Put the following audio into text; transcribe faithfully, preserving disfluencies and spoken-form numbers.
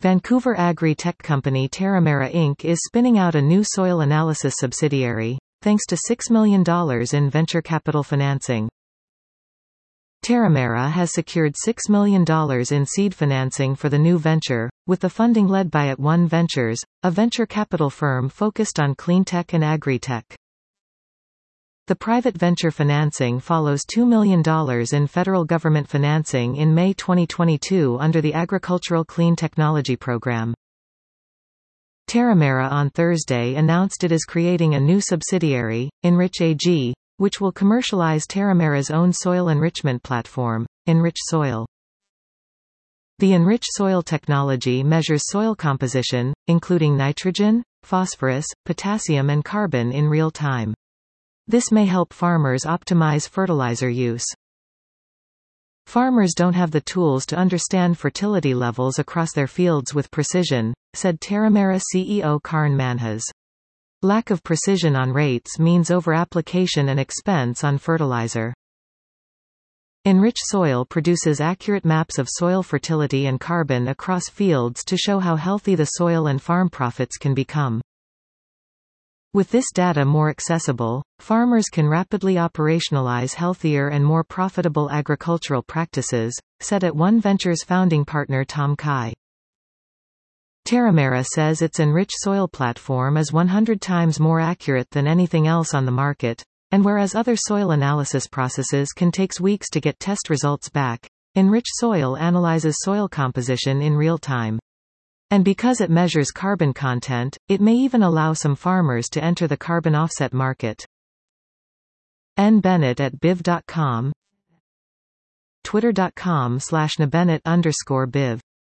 Vancouver agri-tech company Terramera Incorporated is spinning out a new soil analysis subsidiary, thanks to six million dollars in venture capital financing. Terramera has secured six million dollars in seed financing for the new venture, with the funding led by At One Ventures, a venture capital firm focused on clean tech and agri-tech. The private venture financing follows two million dollars in federal government financing in May twenty twenty-two under the Agricultural Clean Technology Program. Terramera on Thursday announced it is creating a new subsidiary, Enrich A G, which will commercialize Terramera's own soil enrichment platform, Enrich Soil. The Enrich Soil technology measures soil composition, including nitrogen, phosphorus, potassium and carbon in real time. This may help farmers optimize fertilizer use. Farmers don't have the tools to understand fertility levels across their fields with precision, said Terramera C E O Karn Manhas. Lack of precision on rates means over-application and expense on fertilizer. Enrich Soil produces accurate maps of soil fertility and carbon across fields to show how healthy the soil and farm profits can become. With this data more accessible, farmers can rapidly operationalize healthier and more profitable agricultural practices, said At One Ventures founding partner Tom Kai. Terramera says its Enrich Soil platform is one hundred times more accurate than anything else on the market, and whereas other soil analysis processes can take weeks to get test results back, Enrich Soil analyzes soil composition in real time. And because it measures carbon content, it may even allow some farmers to enter the carbon offset market. N Bennett at biv dot com, twitter dot com slash nbennett underscore biv